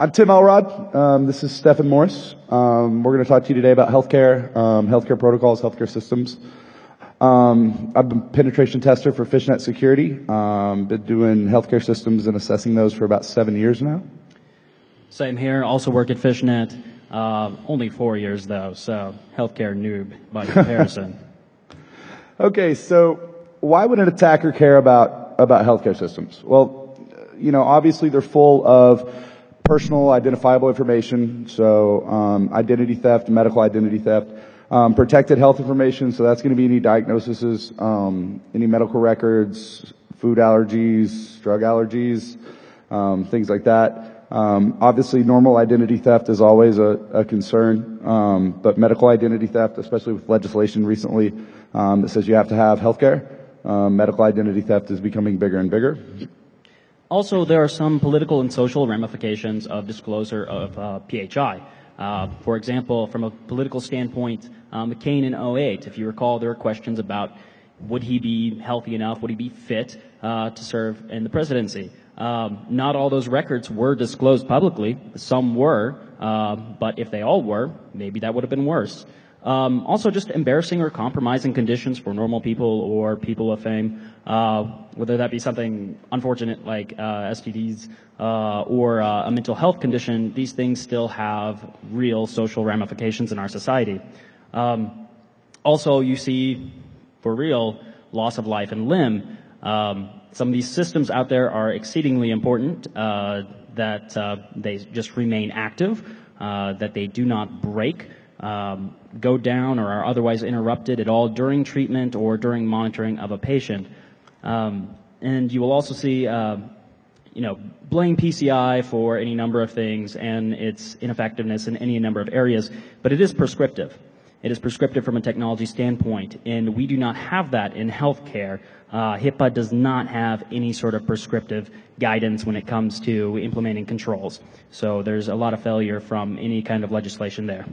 I'm Tim Elrod. This is Stephen Morris. We're going to talk to you today about healthcare, healthcare protocols, healthcare systems. I'm a penetration tester for FishNet Security. Been doing healthcare systems and assessing those for about 7 years now. Same here. Also work at FishNet. Only 4 years though, so healthcare noob by comparison. Okay, so why would an attacker care about healthcare systems? Well, obviously they're full of personal identifiable information, so identity theft, medical identity theft, protected health information, so that's going to be any diagnoses, any medical records, food allergies, drug allergies, things like that. Obviously normal identity theft is always a concern, but medical identity theft, especially with legislation recently that says you have to have healthcare, medical identity theft is becoming bigger and bigger. Also, there are some political and social ramifications of disclosure of PHI. For example, from a political standpoint, McCain in 2008, if you recall, there were questions about would he be healthy enough, would he be fit to serve in the presidency. Not all those records were disclosed publicly. Some were, but if they all were, maybe that would have been worse. Also just embarrassing or compromising conditions for normal people or people of fame, whether that be something unfortunate like STDs or a mental health condition. These things still have real social ramifications in our society. Also, you see, for real, loss of life and limb. Some of these systems out there are exceedingly important, that they just remain active, that they do not break, go down or are otherwise interrupted at all during treatment or during monitoring of a patient. And you will also see, blame PCI for any number of things and its ineffectiveness in any number of areas, but it is prescriptive. It is prescriptive from a technology standpoint, and we do not have that in healthcare. HIPAA does not have any sort of prescriptive guidance when it comes to implementing controls. So there's a lot of failure from any kind of legislation there.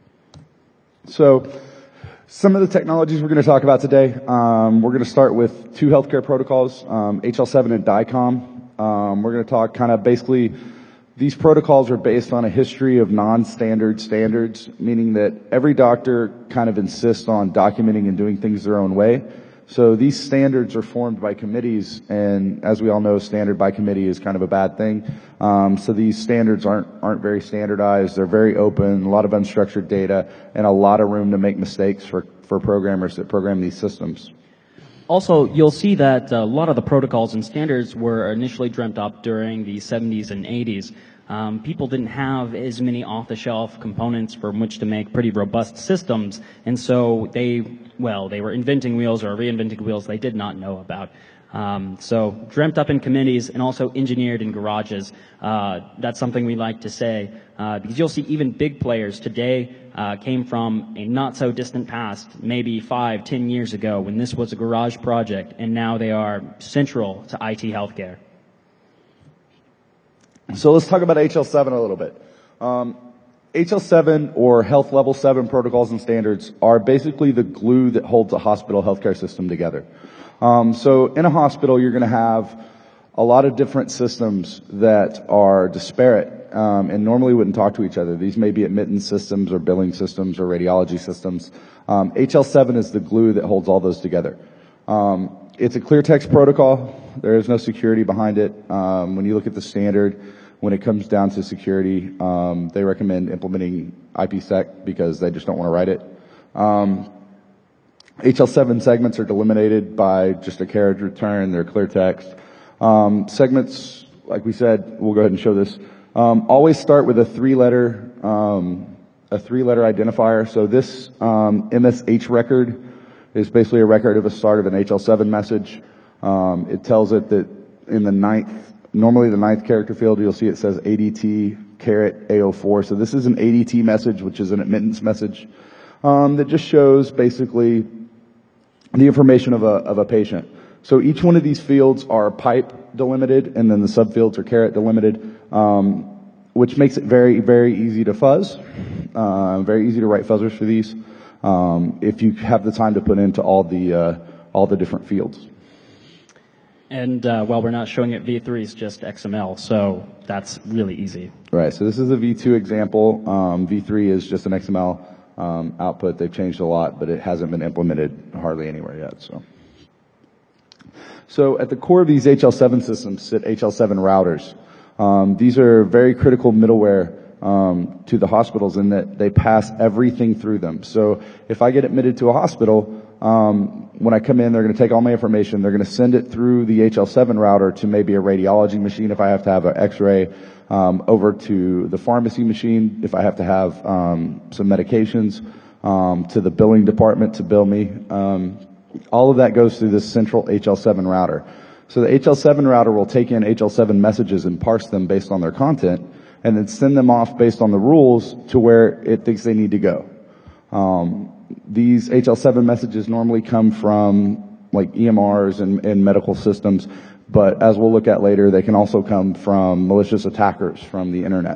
So some of the technologies we're going to talk about today, we're going to start with two healthcare protocols, HL7 and DICOM. We're going to talk kind of basically these protocols are based on a history of non-standard standards, meaning that every doctor kind of insists on documenting and doing things their own way. So these standards are formed by committees, and as we all know, standard by committee is kind of a bad thing. So these standards aren't very standardized. They're very open, a lot of unstructured data, and a lot of room to make mistakes for programmers that program these systems. Also, you'll see that a lot of the protocols and standards were initially dreamt up during the 70s and 80s. People didn't have as many off-the-shelf components from which to make pretty robust systems, and so they were inventing wheels or reinventing wheels they did not know about. So dreamt up in committees and also engineered in garages. That's something we like to say, because you'll see even big players today came from a not so distant past, maybe 5-10 years ago when this was a garage project, and now they are central to IT healthcare. So let's talk about HL7 a little bit. HL7 or Health Level 7 protocols and standards are basically the glue that holds a hospital healthcare system together. So in a hospital, you're going to have a lot of different systems that are disparate and normally wouldn't talk to each other. These may be admittance systems or billing systems or radiology systems. HL7 is the glue that holds all those together. It's a clear text protocol. There is no security behind it. When you look at the standard, when it comes down to security, they recommend implementing IPsec because they just don't want to write it. HL7 segments are delimited by just a carriage return. They're clear text. Segments, like we said, we'll go ahead and show this, always start with a three-letter identifier. So this MSH record is basically a record of a start of an HL7 message. It tells it that in the normally the ninth character field, you'll see it says ADT caret A04. So this is an ADT message, which is an admittance message, that just shows basically the information of a patient. So each one of these fields are pipe delimited, and then the subfields are caret delimited, which makes it very, very easy to fuzz, very easy to write fuzzers for these, if you have the time to put into all the different fields. And well, we're not showing it V3, it's just XML, so that's really easy. Right, so this is a V2 example. V3 is just an XML output. They've changed a lot, but it hasn't been implemented hardly anywhere yet. So at the core of these HL7 systems sit HL7 routers. These are very critical middleware to the hospitals in that they pass everything through them. So if I get admitted to a hospital, when I come in, they're going to take all my information. They're going to send it through the HL7 router to maybe a radiology machine if I have to have an x-ray, over to the pharmacy machine if I have to have some medications, to the billing department to bill me. All of that goes through this central HL7 router. So the HL7 router will take in HL7 messages and parse them based on their content, and then send them off based on the rules to where it thinks they need to go. These HL7 messages normally come from like EMRs and medical systems, but as we'll look at later, they can also come from malicious attackers from the internet.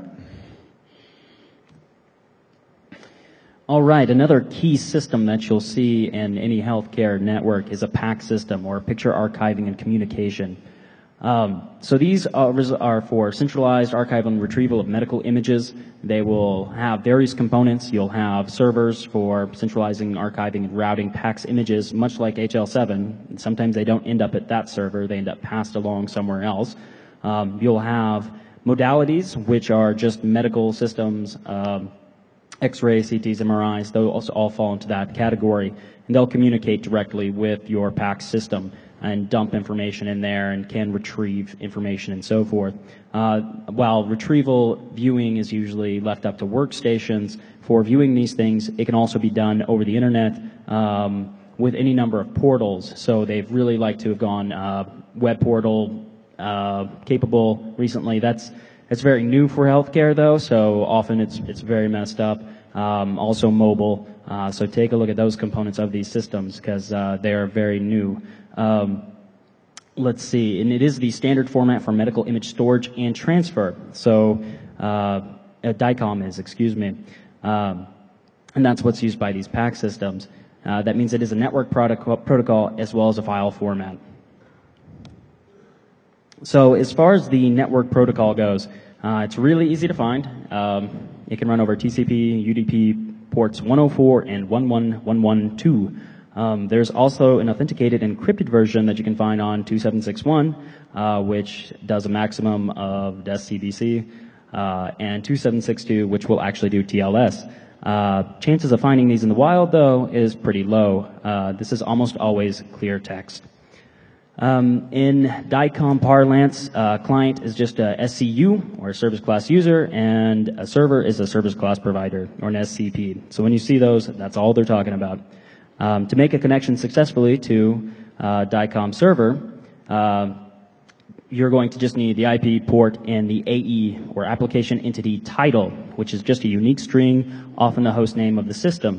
All right, another key system that you'll see in any healthcare network is a PAC system, or picture archiving and communication. So these are for centralized archival and retrieval of medical images. They will have various components. You'll have servers for centralizing, archiving, and routing PACS images, much like HL7. Sometimes they don't end up at that server. They end up passed along somewhere else. You'll have modalities, which are just medical systems, X-ray, CTs, MRIs. Those all fall into that category. And they'll communicate directly with your PACS system and dump information in there and can retrieve information and so forth. While retrieval viewing is usually left up to workstations, for viewing these things, it can also be done over the internet with any number of portals. So they've really liked to have gone web portal capable recently. That's very new for healthcare though, so often it's very messed up. Also mobile. So take a look at those components of these systems because they are very new. Let's see, and it is the standard format for medical image storage and transfer. So, DICOM is, excuse me. And that's what's used by these PAC systems. That means it is a network protocol as well as a file format. So as far as the network protocol goes, it's really easy to find. It can run over TCP, UDP ports 104 and 11112. There's also an authenticated encrypted version that you can find on 2761, which does a maximum of DES-CBC, and 2762, which will actually do TLS. Chances of finding these in the wild, though, is pretty low. This is almost always clear text. In DICOM parlance, client is just a SCU, or a service class user, and a server is a service class provider, or an SCP. So when you see those, that's all they're talking about. To make a connection successfully to DICOM server, you're going to just need the IP port and the AE, or application entity title, which is just a unique string, often the host name of the system.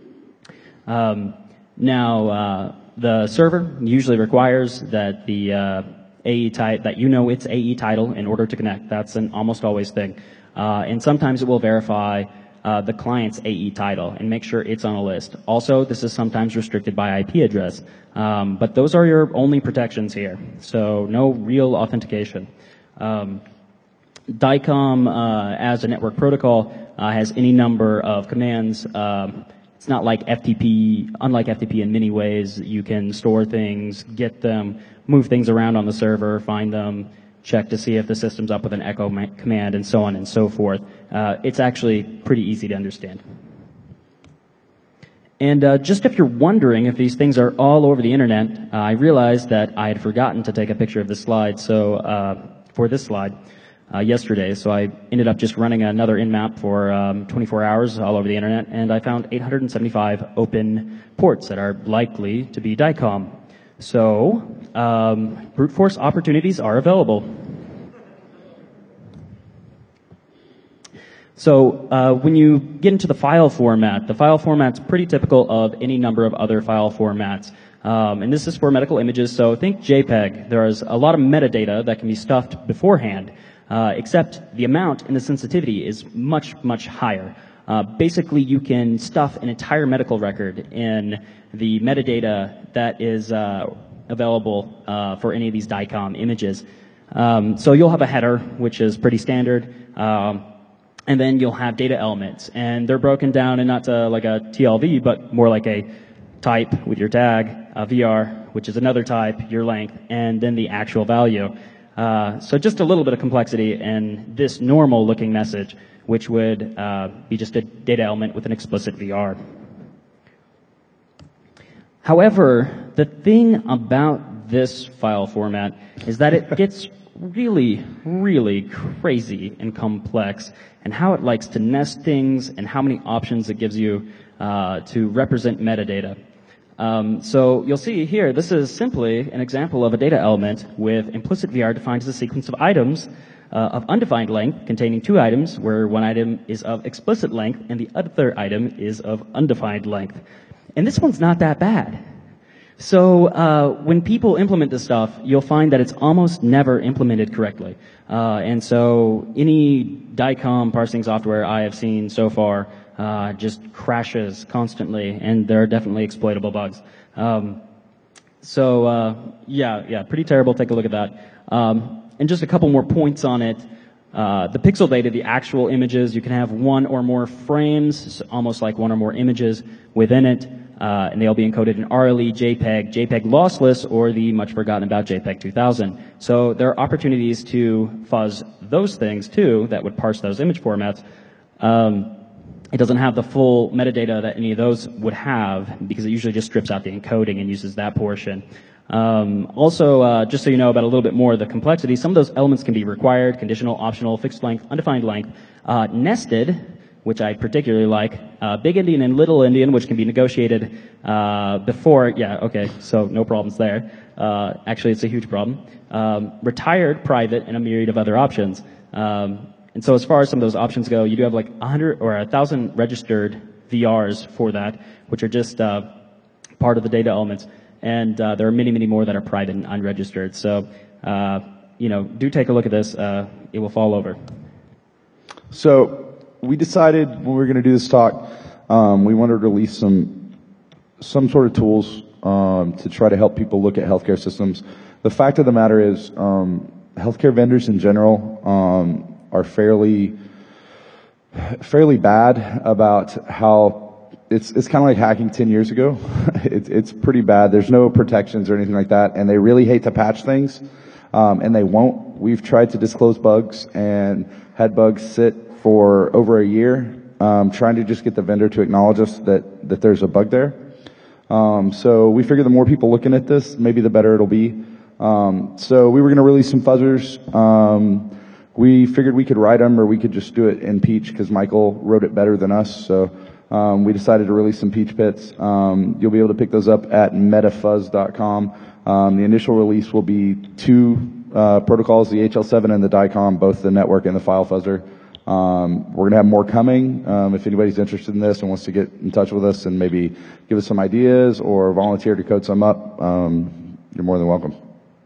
The server usually requires that the AE type, that you know its AE title in order to connect. That's an almost always thing. And sometimes it will verify the client's AE title and make sure it's on a list. Also, this is sometimes restricted by IP address. But those are your only protections here. So no real authentication. DICOM, as a network protocol, has any number of commands. It's not like FTP, unlike FTP in many ways. You can store things, get them, move things around on the server, find them, check to see if the system's up with an echo command, and so on and so forth. It's actually pretty easy to understand. And just if you're wondering if these things are all over the internet, I realized that I had forgotten to take a picture of this slide, so for this slide yesterday. So I ended up just running another nmap for 24 hours all over the internet, and I found 875 open ports that are likely to be DICOM. So brute force opportunities are available. So when you get into the file format's pretty typical of any number of other file formats. And this is for medical images, so think JPEG. There's a lot of metadata that can be stuffed beforehand, except the amount and the sensitivity is much, much higher. Basically, you can stuff an entire medical record in the metadata that is available for any of these DICOM images. So you'll have a header, which is pretty standard, and then you'll have data elements, and they're broken down in not like a TLV, but more like a type with your tag, a VR, which is another type, your length, and then the actual value. So just a little bit of complexity in this normal looking message, which would be just a data element with an explicit VR. However, the thing about this file format is that it gets really, really crazy and complex, and how it likes to nest things and how many options it gives you to represent metadata. So you'll see here, this is simply an example of a data element with implicit VR defined as a sequence of items of undefined length containing two items, where one item is of explicit length and the other item is of undefined length. And this one's not that bad. So when people implement this stuff, you'll find that it's almost never implemented correctly. And so any DICOM parsing software I have seen so far just crashes constantly, and there are definitely exploitable bugs. Yeah, pretty terrible. Take a look at that. And just a couple more points on it. The pixel data, the actual images, you can have one or more frames, almost like one or more images within it, and they'll be encoded in RLE, JPEG, JPEG lossless, or the much forgotten about JPEG 2000. So there are opportunities to fuzz those things too that would parse those image formats. It doesn't have the full metadata that any of those would have, because it usually just strips out the encoding and uses that portion. Also, just so you know about a little bit more of the complexity, some of those elements can be required, conditional, optional, fixed length, undefined length, nested, which I particularly like, big Endian and little Endian, which can be negotiated before. Yeah, okay, so no problems there. Actually, it's a huge problem. Retired, private, and a myriad of other options. And so as far as some of those options go, you do have like 100 or 1,000 registered VRs for that, which are just part of the data elements. And there are many, many more that are private and unregistered. So, do take a look at this. It will fall over. So we decided when we were going to do this talk, we wanted to release some sort of tools to try to help people look at healthcare systems. The fact of the matter is, healthcare vendors in general are fairly bad about how it's kind of like hacking 10 years ago. It's pretty bad. There's no protections or anything like that, and they really hate to patch things, and they won't. We've tried to disclose bugs and had bugs sit for over a year, trying to just get the vendor to acknowledge us that there's a bug there. So we figure the more people looking at this, maybe the better it'll be. So we were going to release some fuzzers. We figured we could write them, or we could just do it in Peach, because Michael wrote it better than us. So we decided to release some Peach Pits. You'll be able to pick those up at metafuzz.com. The initial release will be two protocols, the HL7 and the DICOM, both the network and the file fuzzer. We're going to have more coming. If anybody's interested in this and wants to get in touch with us and maybe give us some ideas or volunteer to code some up, you're more than welcome.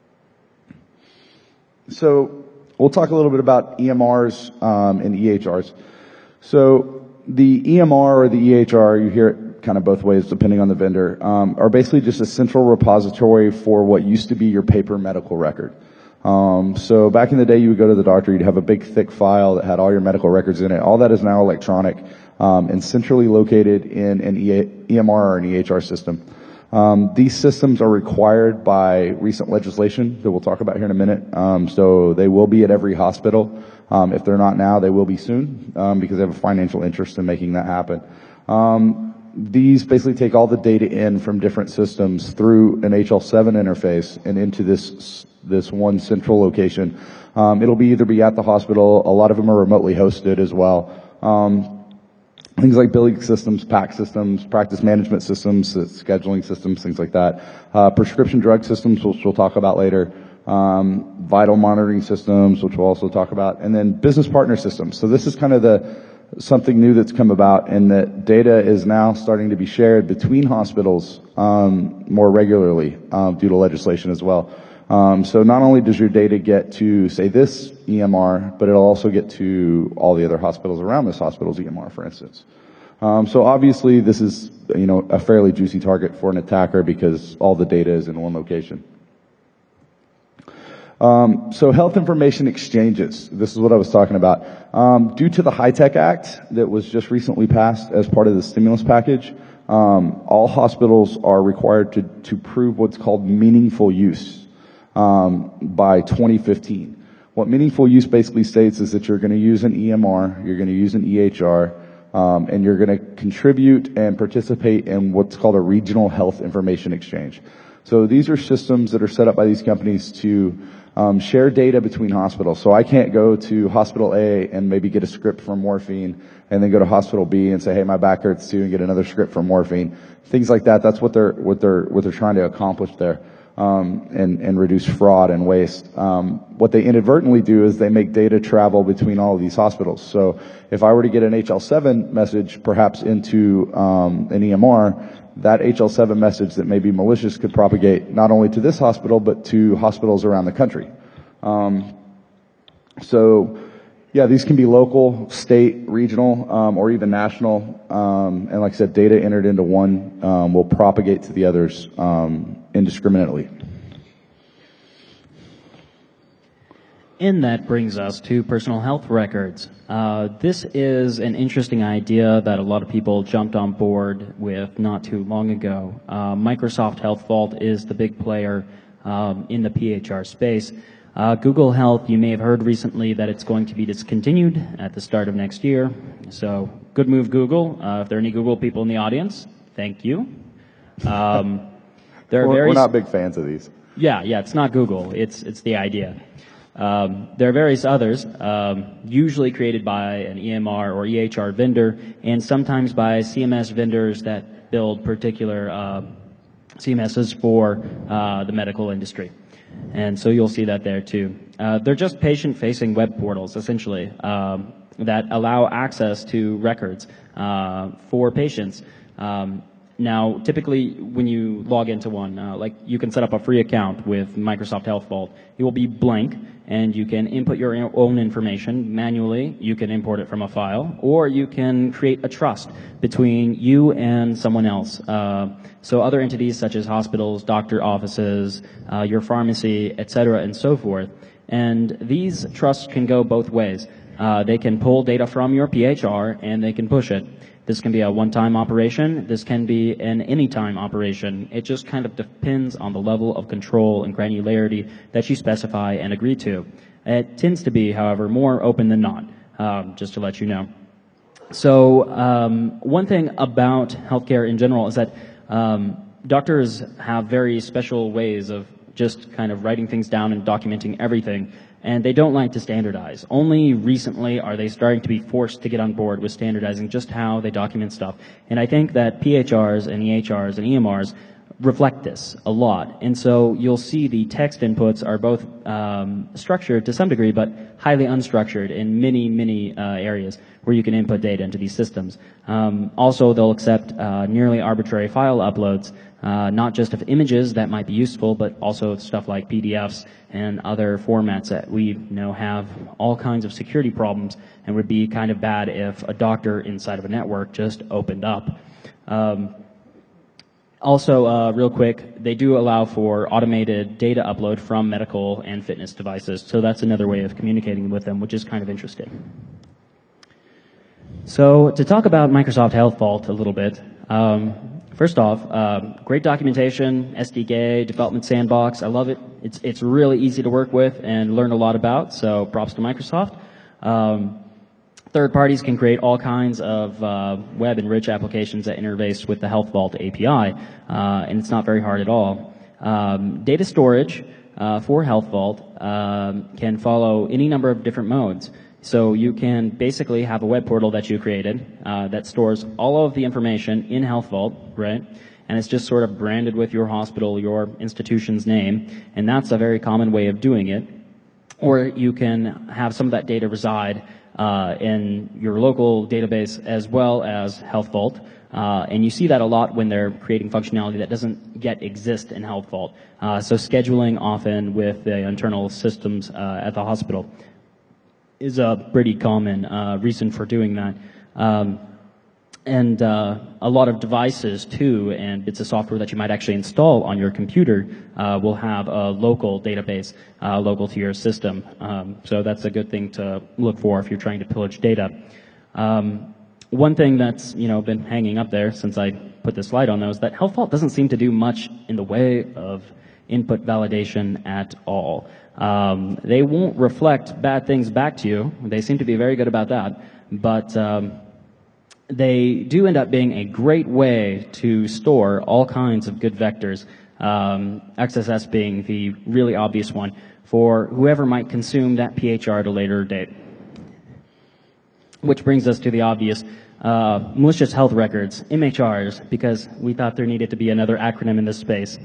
So we'll talk a little bit about EMRs and EHRs. So the EMR or the EHR, you hear it kind of both ways depending on the vendor, are basically just a central repository for what used to be your paper medical record. So back in the day, you would go to the doctor, you'd have a big thick file that had all your medical records in it. All that is now electronic and centrally located in an EMR or an EHR system. These systems are required by recent legislation that we'll talk about here in a minute. So they will be at every hospital. If they're not now, they will be soon, because they have a financial interest in making that happen. These basically take all the data in from different systems through an HL7 interface and into this one central location. It'll either be at the hospital. A lot of them are remotely hosted as well. Things like billing systems, PAC systems, practice management systems, scheduling systems, things like that. Prescription drug systems, which we'll talk about later. Vital monitoring systems, which we'll also talk about. And then business partner systems. So this is kind of something new that's come about, in that data is now starting to be shared between hospitals more regularly due to legislation as well. So not only does your data get to, say, this EMR, but it'll also get to all the other hospitals around this hospital's EMR, for instance. So obviously this is, a fairly juicy target for an attacker because all the data is in one location. So health information exchanges, this is what I was talking about. Due to the HITECH Act that was just recently passed as part of the stimulus package, all hospitals are required to prove what's called meaningful use by 2015. What meaningful use basically states is that you're going to use an EMR, you're going to use an EHR, and you're going to contribute and participate in what's called a regional health information exchange. So these are systems that are set up by these companies to share data between hospitals. So I can't go to hospital A and maybe get a script for morphine and then go to hospital B and say, hey, my back hurts too, and get another script for morphine. Things like that. That's what they're trying to accomplish there. And reduce fraud and waste. What they inadvertently do is they make data travel between all of these hospitals. So if I were to get an HL7 message perhaps into an EMR, that HL7 message that may be malicious could propagate not only to this hospital but to hospitals around the country. So yeah, these can be local, state, regional, or even national. And like I said, data entered into one will propagate to the others indiscriminately. And that brings us to personal health records. This is an interesting idea that a lot of people jumped on board with not too long ago. Microsoft Health Vault is the big player in the PHR space. Google Health, you may have heard recently that it's going to be discontinued at the start of next year. So good move, Google. If there are any Google people in the audience, thank you. We're not big fans of these. Yeah, it's not Google. It's the idea. There are various others, usually created by an EMR or EHR vendor, and sometimes by CMS vendors that build particular CMSs for the medical industry. And so you'll see that there too. They're just patient-facing web portals, essentially, that allow access to records for patients. Now, typically, when you log into one, like you can set up a free account with Microsoft Health Vault. It will be blank, and you can input your own information manually. You can import it from a file, or you can create a trust between you and someone else. So other entities such as hospitals, doctor offices, your pharmacy, etc., and so forth. And these trusts can go both ways. They can pull data from your PHR, and they can push it. This can be a one-time operation. This can be an anytime operation. It just kind of depends on the level of control and granularity that you specify and agree to. It tends to be, however, more open than not, just to let you know. So one thing about healthcare in general is that doctors have very special ways of just kind of writing things down and documenting everything. And they don't like to standardize. Only recently are they starting to be forced to get on board with standardizing just how they document stuff. And I think that PHRs and EHRs and EMRs reflect this a lot. And so you'll see the text inputs are both structured to some degree, but highly unstructured in many areas where you can input data into these systems. Also, they'll accept nearly arbitrary file uploads, not just of images that might be useful, but also stuff like PDFs and other formats that we know have all kinds of security problems and would be kind of bad if a doctor inside of a network just opened up. Also, real quick, they do allow for automated data upload from medical and fitness devices, so that's another way of communicating with them, which is kind of interesting. So, to talk about Microsoft Health Vault a little bit, first off, great documentation, SDK, development sandbox. I love it. It's really easy to work with and learn a lot about, so props to Microsoft. Third parties can create all kinds of web-enriched applications that interface with the Health Vault API, and it's not very hard at all. Data storage for Health Vault can follow any number of different modes. So you can basically have a web portal that you created that stores all of the information in Health Vault, right? And it's just sort of branded with your hospital, your institution's name, and that's a very common way of doing it. Or you can have some of that data reside in your local database as well as Health Vault. And you see that a lot when they're creating functionality that doesn't yet exist in Health Vault. So scheduling often with the internal systems at the hospital is a pretty common reason for doing that. and a lot of devices too, and bits of software that you might actually install on your computer will have a local database local to your system. So that's a good thing to look for if you're trying to pillage data. One thing that's been hanging up there since I put this slide on, though, is that Health Vault doesn't seem to do much in the way of input validation at all. They won't reflect bad things back to you. They seem to be very good about that, but they do end up being a great way to store all kinds of good vectors, XSS being the really obvious one for whoever might consume that PHR at a later date. Which brings us to the obvious, malicious health records, MHRs, because we thought there needed to be another acronym in this space.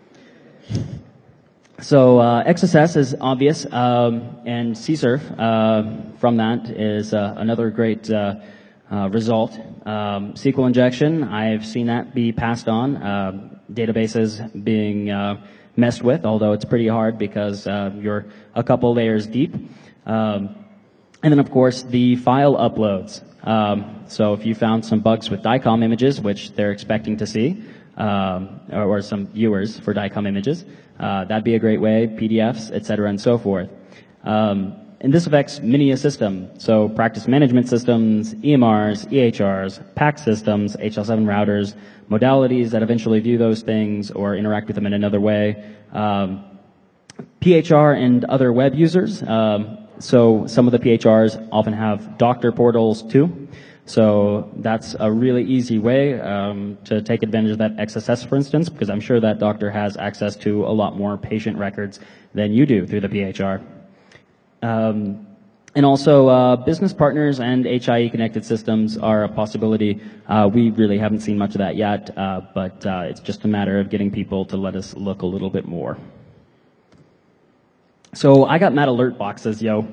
So XSS is obvious, and CSRF from that is another great result. SQL injection, I've seen that be passed on. Databases being messed with, although it's pretty hard because you're a couple layers deep. And then, of course, the file uploads. So if you found some bugs with DICOM images, which they're expecting to see, or some viewers for DICOM images, that'd be a great way, PDFs, et cetera, and so forth. And this affects many a system. So practice management systems, EMRs, EHRs, PAC systems, HL7 routers, modalities that eventually view those things or interact with them in another way, PHR and other web users. So some of the PHRs often have doctor portals too. So that's a really easy way to take advantage of that XSS, for instance, because I'm sure that doctor has access to a lot more patient records than you do through the PHR. And also business partners and HIE connected systems are a possibility. We really haven't seen much of that yet, but it's just a matter of getting people to let us look a little bit more. So I got mad alert boxes, yo.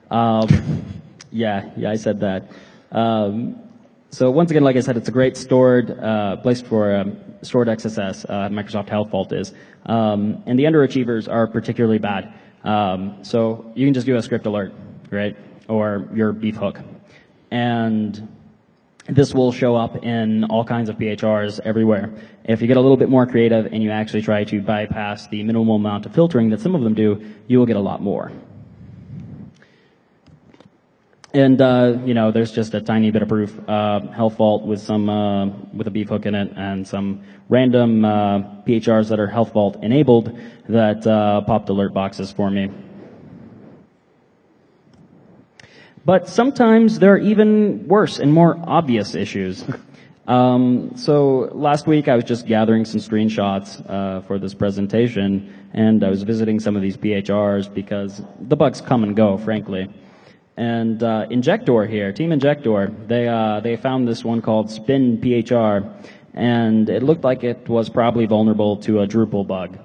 Yeah, I said that. So once again, like I said, it's a great stored place for stored XSS. Microsoft Health Vault is, and the underachievers are particularly bad. So you can just do a script alert, right, or your beef hook, and this will show up in all kinds of PHRs everywhere. If you get a little bit more creative and you actually try to bypass the minimal amount of filtering that some of them do, you will get a lot more. And, there's just a tiny bit of proof. Health Vault with some, with a beef hook in it and some random, PHRs that are Health Vault enabled that, popped alert boxes for me. But sometimes there are even worse and more obvious issues. So last week I was just gathering some screenshots, for this presentation, and I was visiting some of these PHRs because the bugs come and go, frankly. And Injector here, Team Injector, they found this one called Spin PHR, and it looked like it was probably vulnerable to a Drupal bug.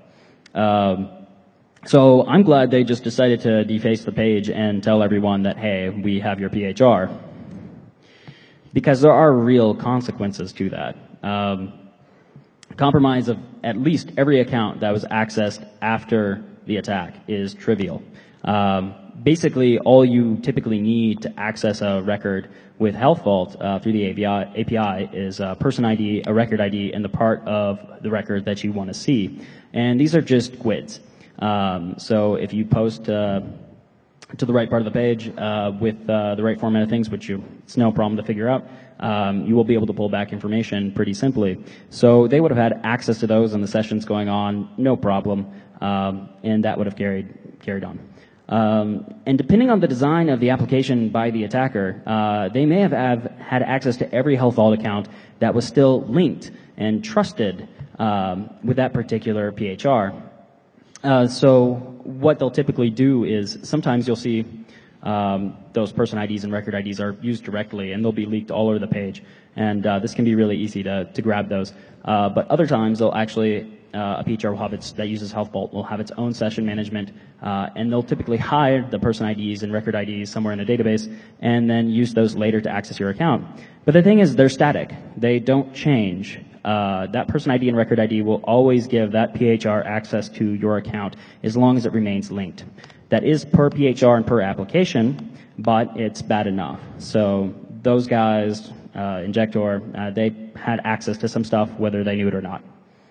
So I'm glad they just decided to deface the page and tell everyone that, hey, we have your PHR. Because there are real consequences to that. Compromise of at least every account that was accessed after the attack is trivial. Basically, all you typically need to access a record with Health Vault through the API is a person ID, a record ID, and the part of the record that you want to see. And these are just GUIDs. So if you post to the right part of the page with the right format of things, which it's no problem to figure out, you will be able to pull back information pretty simply. So they would have had access to those in the sessions going on, no problem, and that would have carried on. And depending on the design of the application by the attacker, they may have had access to every Health Vault account that was still linked and trusted with that particular PHR. So what they'll typically do is sometimes you'll see those person IDs and record IDs are used directly, and they'll be leaked all over the page. And this can be really easy to grab those. But other times they'll actually a PHR will have that uses Health Vault will have its own session management, and they'll typically hide the person IDs and record IDs somewhere in a database, and then use those later to access your account. But the thing is, they're static; they don't change. That person ID and record ID will always give that PHR access to your account as long as it remains linked. That is per PHR and per application, but it's bad enough. So those guys, Injector, they had access to some stuff, whether they knew it or not.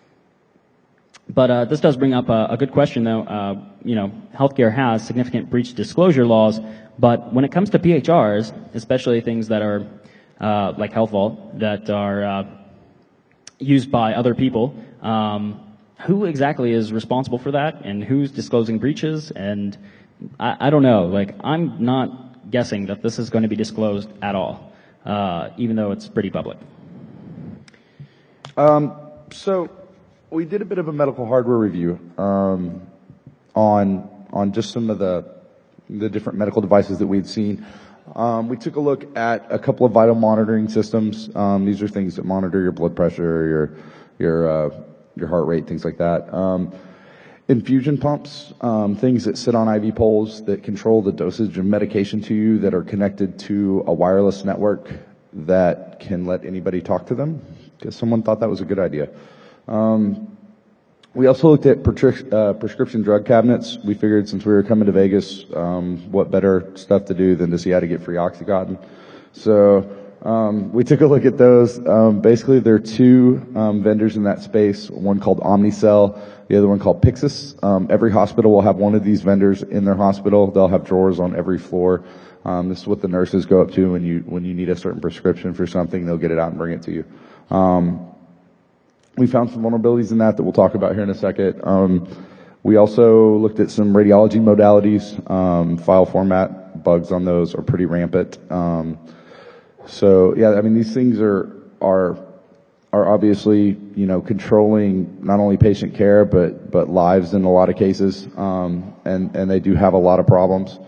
But this does bring up a good question, though. Healthcare has significant breach disclosure laws, but when it comes to PHRs, especially things that are like Health Vault, that are used by other people, who exactly is responsible for that, and who's disclosing breaches? And I don't know. Like, I'm not guessing that this is going to be disclosed at all, even though it's pretty public. So we did a bit of a medical hardware review on just some of the different medical devices that we'd seen. We took a look at a couple of vital monitoring systems. These are things that monitor your blood pressure, your heart rate, things like that. Infusion pumps, things that sit on IV poles that control the dosage of medication to you, that are connected to a wireless network that can let anybody talk to them, because someone thought that was a good idea. We also looked at prescription drug cabinets. We figured since we were coming to Vegas, what better stuff to do than to see how to get free Oxycontin. So we took a look at those. Basically, there are two vendors in that space, one called Omnicell, the other one called Pyxis. Every hospital will have one of these vendors in their hospital. They'll have drawers on every floor. This is what the nurses go up to when you need a certain prescription for something. They'll get it out and bring it to you. We found some vulnerabilities in that we'll talk about here in a second. We also looked at some radiology modalities. File format bugs on those are pretty rampant. So yeah, I mean, these things are obviously, controlling not only patient care, but lives in a lot of cases. And they do have a lot of problems.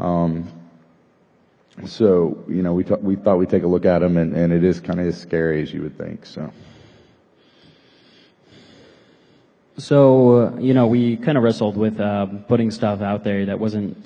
So, we thought we'd take a look at them, and it is kind of as scary as you would think, so. So, we kind of wrestled with putting stuff out there that wasn't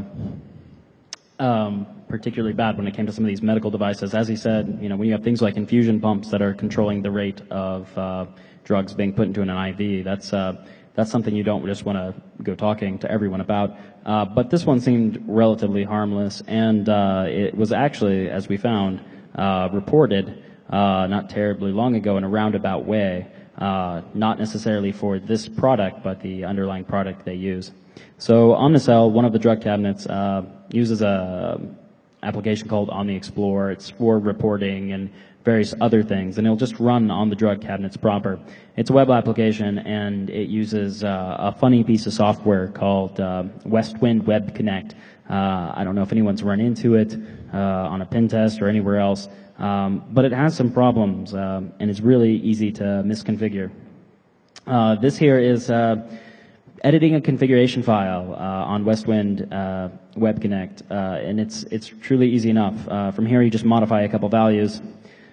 particularly bad when it came to some of these medical devices. As he said, when you have things like infusion pumps that are controlling the rate of drugs being put into an IV, that's something you don't just want to go talking to everyone about. But this one seemed relatively harmless, and it was actually, as we found, reported not terribly long ago in a roundabout way. Not necessarily for this product, but the underlying product they use. So Omnicell, one of the drug cabinets, uses a application called OmniExplore. It's for reporting and various other things, and it'll just run on the drug cabinets proper. It's a web application, and it uses a funny piece of software called Westwind Web Connect. I don't know if anyone's run into it on a pen test or anywhere else. But it has some problems, and it's really easy to misconfigure. This here is editing a configuration file on Westwind Web Connect, and it's truly easy enough. From here, you just modify a couple values,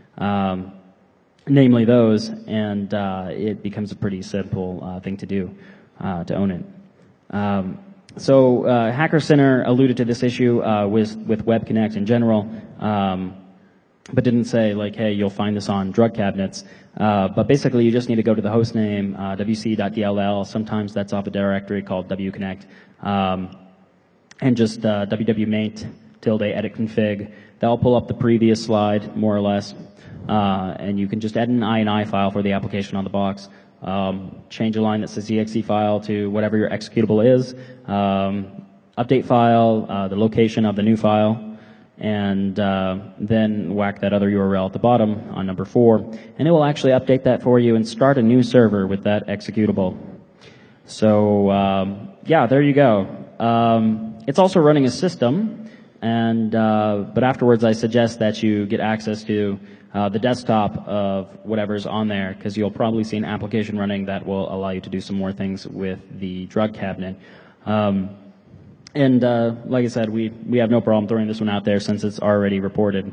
namely those, and it becomes a pretty simple thing to do to own it. So Hacker Center alluded to this issue with Web Connect in general. But didn't say like, hey, you'll find this on drug cabinets. But basically, you just need to go to the host name, wc.dll. Sometimes that's off a directory called wconnect. And just www.mate ~edit config. That'll pull up the previous slide, more or less. And you can just add an INI file for the application on the box. Change a line that says exe file to whatever your executable is. Update file, the location of the new file. And then whack that other URL at the bottom on number 4, and it will actually update that for you and start a new server with that executable. So yeah, there you go. It's also running a system, and but afterwards I suggest that you get access to the desktop of whatever's on there, because you'll probably see an application running that will allow you to do some more things with the drug cabinet. And like I said, we have no problem throwing this one out there since it's already reported.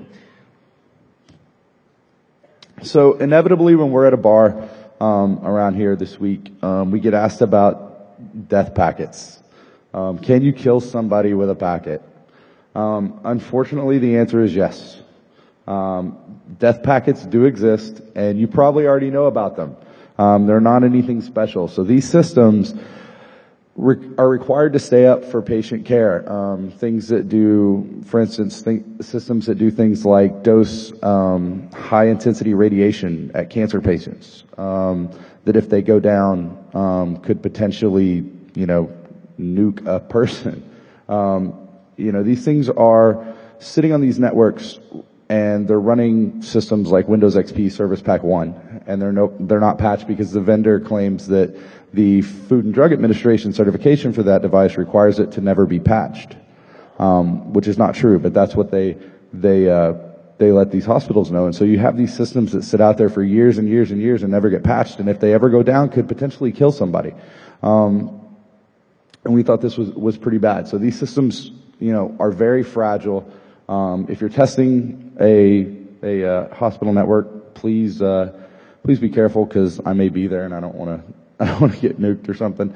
So inevitably, when we're at a bar around here this week, we get asked about death packets. Can you kill somebody with a packet? Unfortunately, the answer is yes. Death packets do exist, and you probably already know about them. They're not anything special. So these systems, are required to stay up for patient care. Things that do, for instance, systems that do things like dose high intensity radiation at cancer patients, that if they go down could potentially, nuke a person. These things are sitting on these networks, and they're running systems like Windows XP Service Pack 1, and they're not patched because the vendor claims that the Food and Drug Administration certification for that device requires it to never be patched, which is not true, but that's what they let these hospitals know. And so you have these systems that sit out there for years and years and years and never get patched, and if they ever go down, could potentially kill somebody. And we thought this was pretty bad. So these systems, are very fragile. If you're testing a hospital network, please be careful, because I may be there and I don't want to get nuked or something.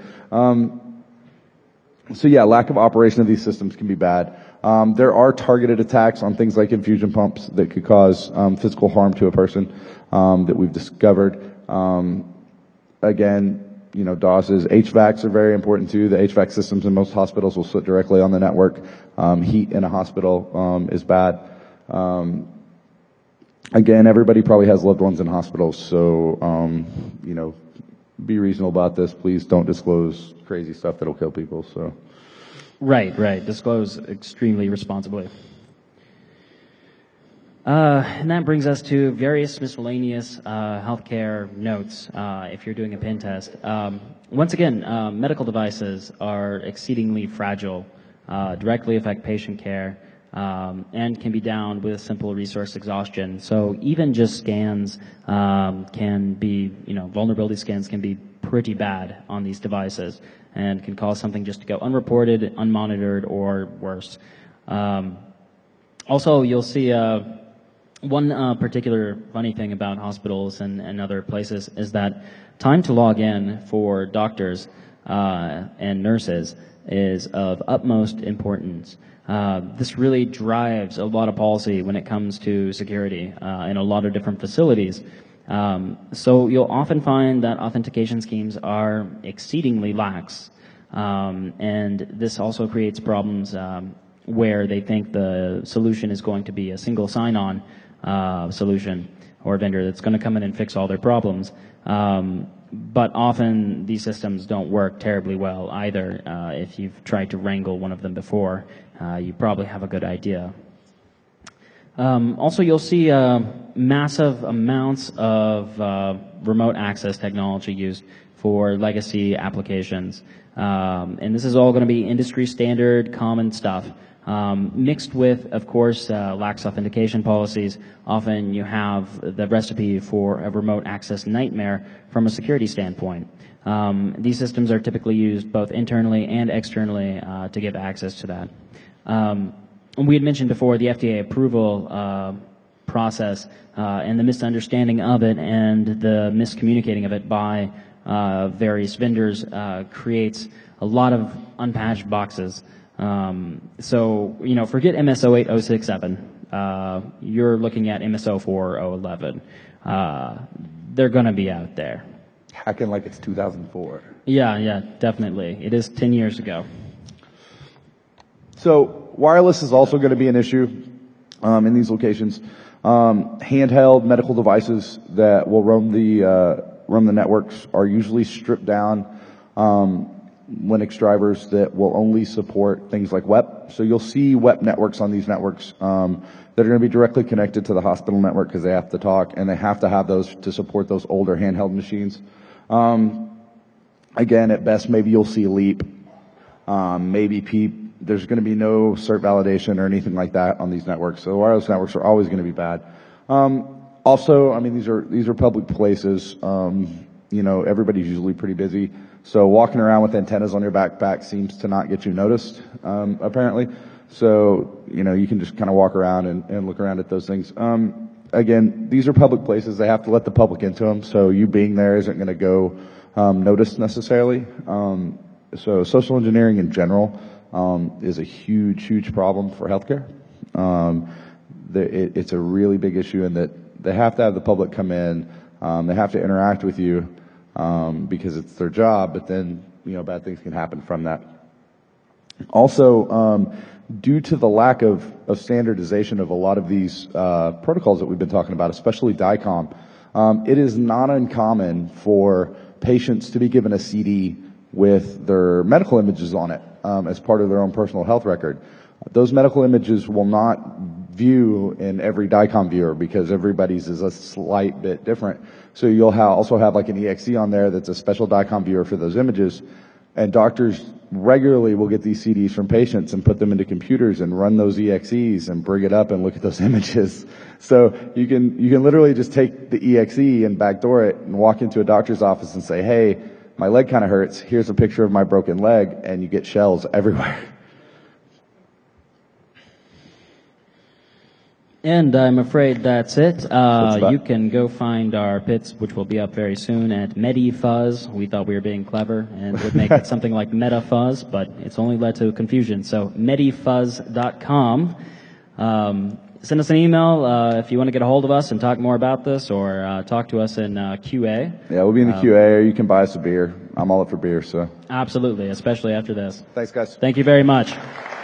Lack of operation of these systems can be bad. There are targeted attacks on things like infusion pumps that could cause physical harm to a person that we've discovered. Again, DOSes. HVACs are very important too. The HVAC systems in most hospitals will sit directly on the network. Heat in a hospital is bad. Again, everybody probably has loved ones in hospitals, so be reasonable about this. Please don't disclose crazy stuff that'll kill people. So, right. Disclose extremely responsibly. And that brings us to various miscellaneous healthcare notes if you're doing a pen test. Once again, medical devices are exceedingly fragile, directly affect patient care, and can be down with simple resource exhaustion. So even just scans can be, vulnerability scans can be pretty bad on these devices and can cause something just to go unreported, unmonitored, or worse. Also, you'll see one particular funny thing about hospitals and other places is that time to log in for doctors and nurses is of utmost importance. This really drives a lot of policy when it comes to security in a lot of different facilities. So you'll often find that authentication schemes are exceedingly lax, and this also creates problems where they think the solution is going to be a single sign-on solution or vendor that's going to come in and fix all their problems. But often these systems don't work terribly well either. If you've tried to wrangle one of them before, you probably have a good idea. Also, you'll see massive amounts of remote access technology used for legacy applications. And this is all going to be industry standard, common stuff. Mixed with, of course, lax authentication policies. Often you have the recipe for a remote access nightmare from a security standpoint. These systems are typically used both internally and externally to give access to that. We had mentioned before the FDA approval process and the misunderstanding of it and the miscommunicating of it by various vendors creates a lot of unpatched boxes. So, forget MSO 8067. You're looking at MSO 4011. They're gonna be out there. Hacking like it's 2004. Yeah, definitely. It is 10 years ago. So, wireless is also going to be an issue in these locations. Handheld medical devices that will roam the networks are usually stripped down Linux drivers that will only support things like WEP. So you'll see WEP networks on these networks that are going to be directly connected to the hospital network because they have to talk, and they have to have those to support those older handheld machines. Again, at best, maybe you'll see Leap, maybe PEEP. There's going to be no cert validation or anything like that on these networks. So wireless networks are always going to be bad. Also, these are public places. Everybody's usually pretty busy. So walking around with antennas on your backpack seems to not get you noticed, apparently. So, you can just kind of walk around and look around at those things. Again, these are public places. They have to let the public into them. So you being there isn't going to go noticed necessarily. So social engineering in general is a huge problem for healthcare. It's a really big issue in that they have to have the public come in. They have to interact with you because it's their job. But then, bad things can happen from that. Also, due to the lack of standardization of a lot of these protocols that we've been talking about, especially DICOM, it is not uncommon for patients to be given a CD with their medical images on it as part of their own personal health record. Those medical images will not view in every DICOM viewer because everybody's is a slight bit different. So you'll also have like an EXE on there that's a special DICOM viewer for those images. And doctors regularly will get these CDs from patients and put them into computers and run those EXEs and bring it up and look at those images. So you can literally just take the EXE and backdoor it and walk into a doctor's office and say, hey, my leg kind of hurts. Here's a picture of my broken leg, and you get shells everywhere. And I'm afraid that's it. You can go find our pits, which will be up very soon, at MediFuzz. We thought we were being clever and would make it something like MetaFuzz, but it's only led to confusion. So medifuzz.com. Send us an email if you want to get a hold of us and talk more about this, or talk to us in QA. Yeah, we'll be in the QA, or you can buy us a beer. I'm all up for beer, so. Absolutely, especially after this. Thanks, guys. Thank you very much.